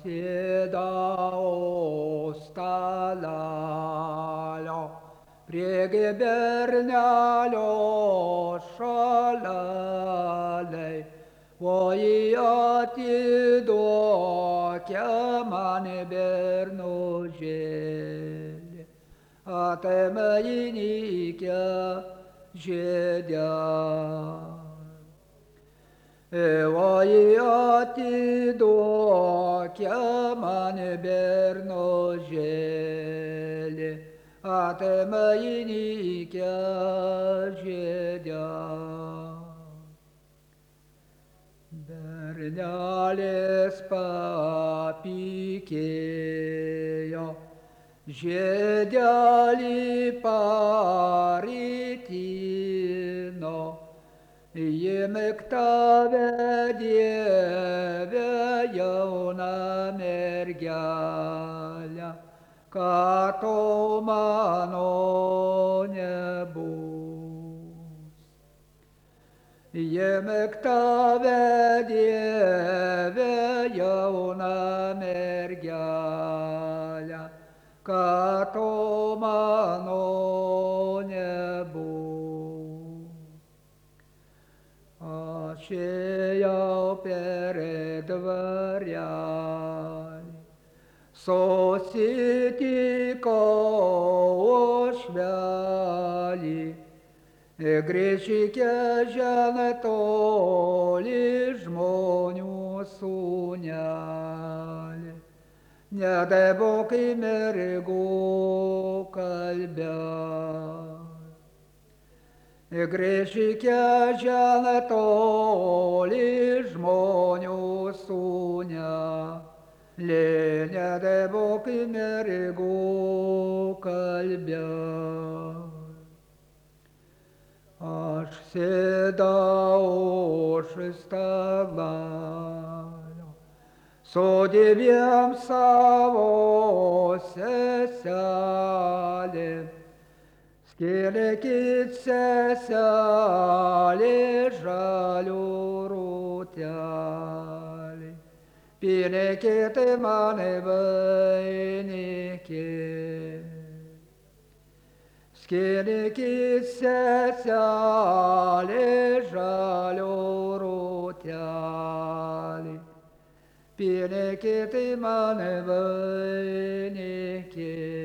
sėdau stalelio prie gebernelio šaleliai, o jį atiduokia man bernužėlį, atėmė įnikę žiedę. O jį atiduokia man bernužėlį, atėmė įnikę žiedę. Bernelis papykėjo, žiedelį paritino, imk tave Dieve jauna mergelė, kad to mano nebus. Imk tave Dieve jauna mergelė, kad to mano nebus. Aš ėjau per dvarelį, susitikau uošvelį, grįžike žentoli žmonių sūnelį, nedebok į mergų kalbelį. Grįžike žentoli žmonių sūnelį, nedebok į mergų kalbelį. Aš sėdau už stalelio su dviem savo seselėm. Skilėkit seselė žalių rūtelį, pilėkit mane vainikė. Skilėkit seselė žalių rūtelį, pilėkit mane vainikė.